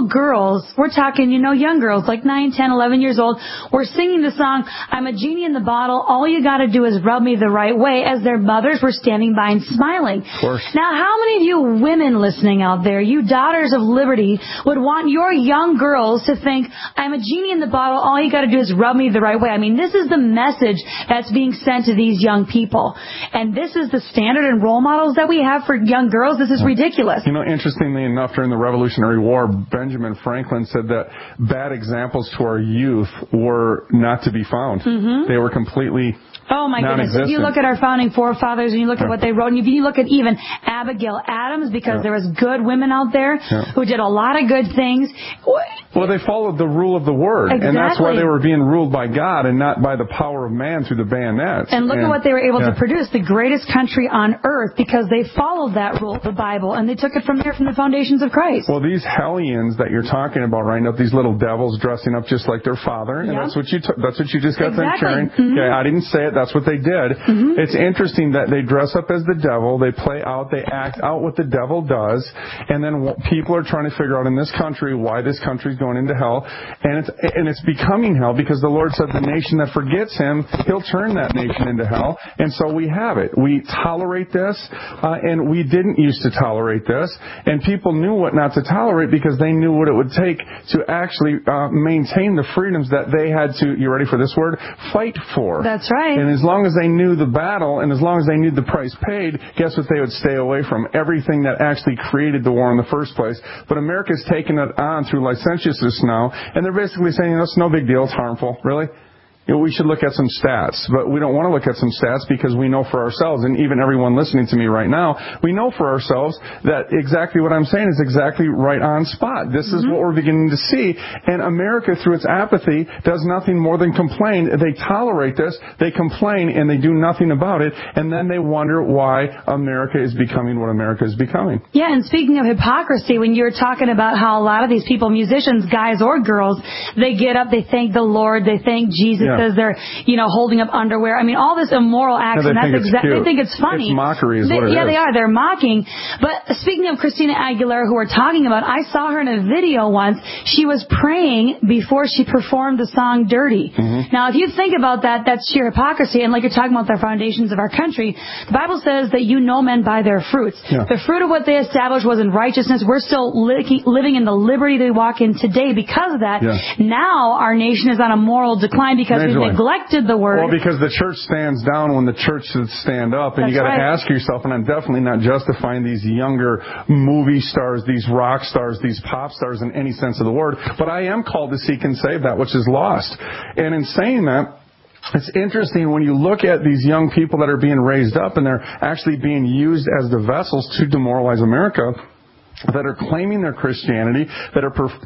little girls, we're talking, young girls, like 9, 10, 11 years old, were singing the song, I'm a genie in the bottle, all you got to do is rub me the right way, as their mothers were standing by and smiling. Of course. Now, how many of you women listening out there, you daughters of liberty, would want your young girls to think, I'm a genie in the bottle, all you got to do is rub me the right way? I mean, this is the message that's being sent to these young people. And this is the standard and role models that we have for young girls. This is ridiculous. Interestingly enough, during the Revolutionary War, Benjamin Franklin said that bad examples to our youth were not to be found. Mm-hmm. They were completely Oh, my goodness. If you look at our founding forefathers and you look at what they wrote, and if you look at even Abigail Adams, because there was good women out there who did a lot of good things. Well, they followed the rule of the Word. Exactly. And that's why they were being ruled by God and not by the power of man through the bayonets. And look at what they were able to produce, the greatest country on earth, because they followed that rule, the Bible, and they took it from there, from the foundations of Christ. Well, these hellions that you're talking about right now, these little devils dressing up just like their father, and that's what you just got them carrying. Mm-hmm. Okay, I didn't say it. That's what they did. Mm-hmm. It's interesting that they dress up as the devil, they play out, they act out what the devil does, and then people are trying to figure out in this country why this country's going into hell, and it's becoming hell because the Lord said the nation that forgets Him, He'll turn that nation into hell, and so we have it. We tolerate this, and we didn't used to tolerate this, and people knew what not to tolerate because they knew what it would take to actually maintain the freedoms that they had to, you ready for this word, fight for. That's right. And as long as they knew the battle, and as long as they knew the price paid, guess what they would stay away from? Everything that actually created the war in the first place. But America's taken it on through licentiousness now, and they're basically saying, it's no big deal, it's harmful. Really? We should look at some stats, but we don't want to look at some stats because we know for ourselves, and even everyone listening to me right now, we know for ourselves that exactly what I'm saying is exactly right on spot. This is what we're beginning to see, and America, through its apathy, does nothing more than complain. They tolerate this, they complain, and they do nothing about it, and then they wonder why America is becoming what America is becoming. Yeah, and speaking of hypocrisy, when you're talking about how a lot of these people, musicians, guys or girls, they get up, they thank the Lord, they thank Jesus, because they're, holding up underwear. I mean, all this immoral action. They think it's funny. It's mockery is what it is. Yeah, they are. They're mocking. But speaking of Christina Aguilera, who we're talking about, I saw her in a video once. She was praying before she performed the song Dirty. Mm-hmm. Now, if you think about that, that's sheer hypocrisy. And like you're talking about the foundations of our country, the Bible says that you know men by their fruits. Yeah. The fruit of what they established was in righteousness. We're still living in the liberty they walk in today because of that. Yeah. Now our nation is on a moral decline because we neglected the word. Well, because the church stands down when the church should stand up. And you got to ask yourself, and I'm definitely not justifying these younger movie stars, these rock stars, these pop stars in any sense of the word, but I am called to seek and save that which is lost. And in saying that, it's interesting when you look at these young people that are being raised up and they're actually being used as the vessels to demoralize America, that are claiming their Christianity, that are,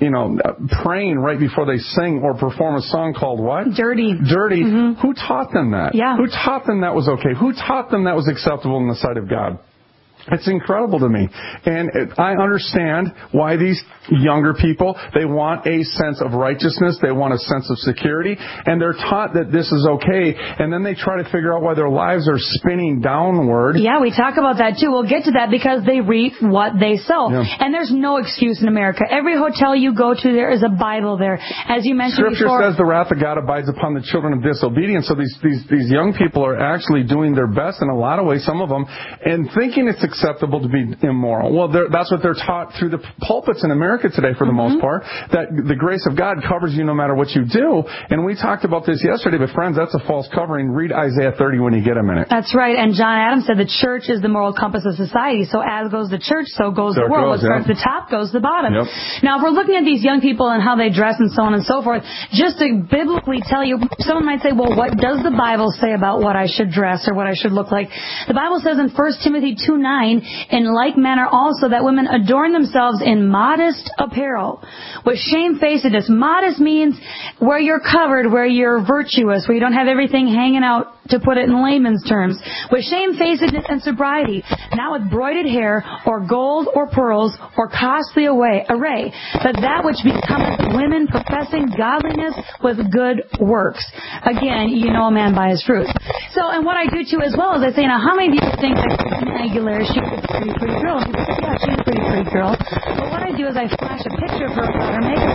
praying right before they sing or perform a song called what? Dirty. Dirty. Mm-hmm. Who taught them that? Yeah. Who taught them that was okay? Who taught them that was acceptable in the sight of God? It's incredible to me. And I understand why these younger people, they want a sense of righteousness, they want a sense of security, and they're taught that this is okay, and then they try to figure out why their lives are spinning downward. Yeah, we talk about that too. We'll get to that because they reap what they sow. Yeah. And there's no excuse in America. Every hotel you go to, there is a Bible there. As you mentioned Scripture before, says the wrath of God abides upon the children of disobedience. So these young people are actually doing their best in a lot of ways, some of them, and thinking it's acceptable to be immoral. Well, that's what they're taught through the pulpits in America today for the most part, that the grace of God covers you no matter what you do. And we talked about this yesterday, but friends, that's a false covering. Read Isaiah 30 when you get a minute. That's right. And John Adams said the church is the moral compass of society. So as goes the church, so goes the world. What starts at the top goes the bottom. Yep. Now, if we're looking at these young people and how they dress and so on and so forth, just to biblically tell you, someone might say, well, what does the Bible say about what I should dress or what I should look like? The Bible says in 1 Timothy 2:9, in like manner also that women adorn themselves in modest apparel with shamefacedness. Modest means where you're covered, where you're virtuous, where you don't have everything hanging out to put it in layman's terms, with shamefacedness and sobriety, not with broided hair or gold or pearls or costly array, but that which becometh women professing godliness with good works. Again, you know a man by his fruits. So, and what I do too as well is I say, now how many of you think that Christina Aguilera, she's a pretty girl? And people say, yeah, she's a pretty girl. But what I do is I flash a picture of her without her makeup.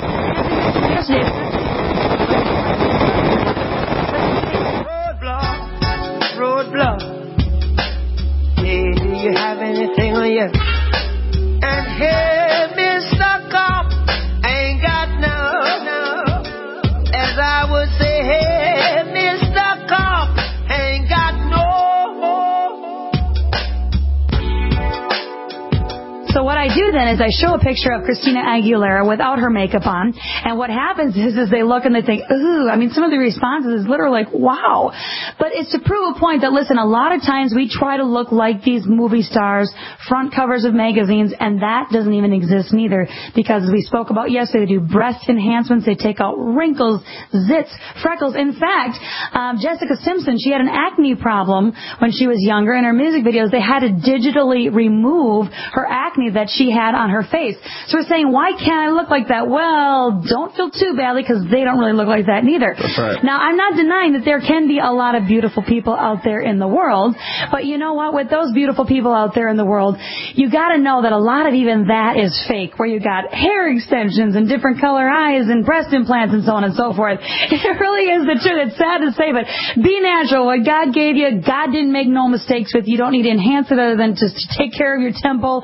Roadblock. Hey, do you have anything on you? And hey, Mr. Cop, ain't got no. As I would say, hey, Mr. Cop, ain't got no. So what I do then is I show a picture of Christina Aguilera without her makeup on, and what happens is they look and they think, ooh, I mean, some of the responses is literally like, wow. But it's to prove a point that, listen, a lot of times we try to look like these movie stars, front covers of magazines, and that doesn't even exist neither, because as we spoke about yesterday, they do breast enhancements, they take out wrinkles, zits, freckles. In fact, Jessica Simpson, she had an acne problem when she was younger. In her music videos, they had to digitally remove her acne that she had on her face. So we're saying, why can't I look like that? Well, don't feel too badly, because they don't really look like that neither. That's right. Now, I'm not denying that there can be a lot of beautiful people out there in the world, but you know what? With those beautiful people out there in the world, you got to know that a lot of even that is fake, where you got hair extensions and different color eyes and breast implants and so on and so forth. It really is the truth. It's sad to say, but be natural. What God gave you, God didn't make no mistakes with. You don't need to enhance it other than to take care of your temple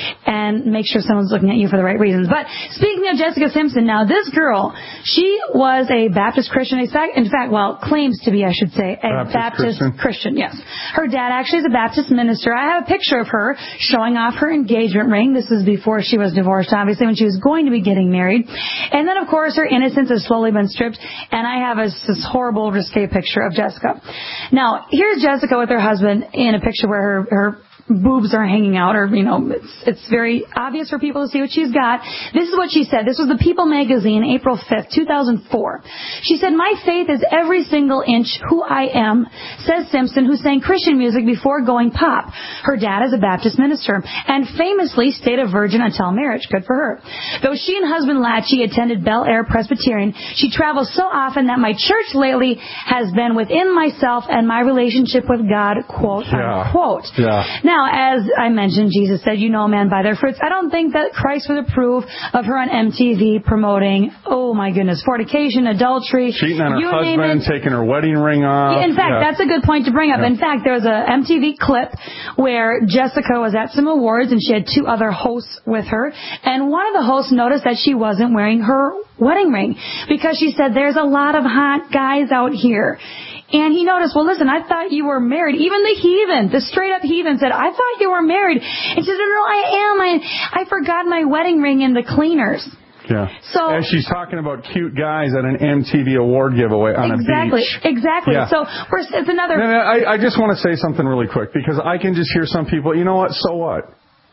and make sure someone's looking at you for the right reasons. But speaking of Jessica Simpson, now this girl, she was a Baptist Christian. In fact, well, claims to be, I should say, a Baptist Christian. Yes. Her dad actually is a Baptist minister. I have a picture of her showing off her engagement ring. This is before she was divorced, obviously, when she was going to be getting married. And then, of course, her innocence has slowly been stripped. And I have this horrible, risque picture of Jessica. Now, here's Jessica with her husband in a picture where her boobs are hanging out, or, you know, it's very obvious for people to see what she's got. This is what she said. This was the People magazine, April 5th, 2004. She said, "My faith is every single inch who I am," says Simpson, who sang Christian music before going pop. Her dad is a Baptist minister and famously stayed a virgin until marriage. Good for her. Though she and husband Latchy attended Bel Air Presbyterian, she travels so often that my church lately has been within myself and my relationship with God, quote, unquote. Yeah. Now, as I mentioned, Jesus said, you know a man by their fruits. I don't think that Christ would approve of her on MTV promoting, oh my goodness, fornication, adultery. Cheating on her husband, taking her wedding ring off. In fact, that's a good point to bring up. In fact, there was a MTV clip where Jessica was at some awards and she had two other hosts with her. And one of the hosts noticed that she wasn't wearing her wedding ring because she said, there's a lot of hot guys out here. And he noticed, well, listen, I thought you were married. Even the heathen, the straight-up heathen said, I thought you were married. And she said, no, I am. I forgot my wedding ring in the cleaners. Yeah. So, and she's talking about cute guys at an MTV award giveaway on a beach. Exactly. Yeah. So it's another... I just want to say something really quick, because I can just hear some people, you know what, so what?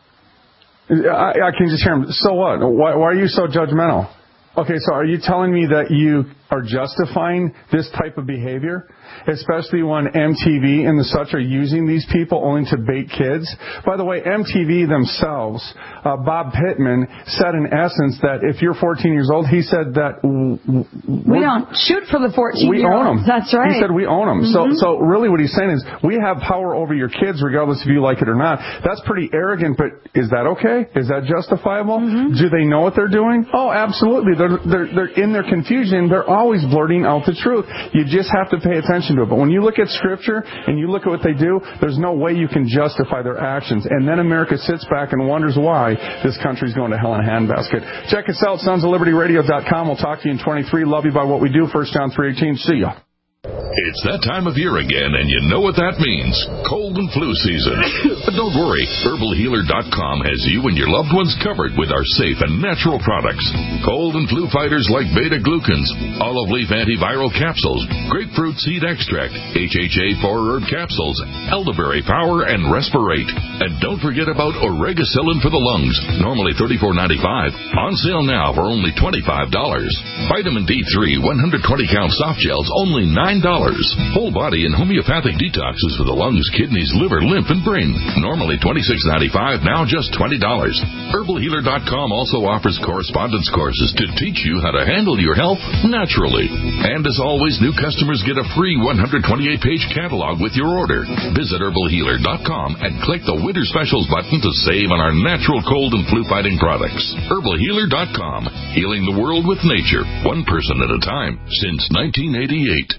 I can just hear them, so what? Why are you so judgmental? Okay, so are you telling me that you are justifying this type of behavior? Especially when MTV and the such are using these people only to bait kids. By the way, MTV themselves, Bob Pittman said in essence that if you're 14 years old, he said that we don't shoot for the 14-year-olds. We own them. That's right. He said we own them. Mm-hmm. So really what he's saying is we have power over your kids regardless if you like it or not. That's pretty arrogant, but is that okay? Is that justifiable? Mm-hmm. Do they know what they're doing? Oh, absolutely. They're in their confusion. They're always blurting out the truth. You just have to pay attention to it. But when you look at Scripture and you look at what they do, there's no way you can justify their actions. And then America sits back and wonders why this country's going to hell in a handbasket. Check us out, sonsoflibertyradio.com. We'll talk to you in 23. Love you by what we do. 1 John 3:18. See ya. It's that time of year again, and you know what that means. Cold and flu season. But don't worry, HerbalHealer.com has you and your loved ones covered with our safe and natural products. Cold and flu fighters like beta-glucans, olive leaf antiviral capsules, grapefruit seed extract, HHA 4-herb capsules, elderberry power, and Respirate. And don't forget about Oregacillin for the lungs, normally $34.95. On sale now for only $25. Vitamin D3 120-count soft gels, only $9. Whole body and homeopathic detoxes for the lungs, kidneys, liver, lymph, and brain. Normally $26.95, now just $20. HerbalHealer.com also offers correspondence courses to teach you how to handle your health naturally. And as always, new customers get a free 128-page catalog with your order. Visit HerbalHealer.com and click the Winter Specials button to save on our natural cold and flu-fighting products. HerbalHealer.com, healing the world with nature, one person at a time, since 1988.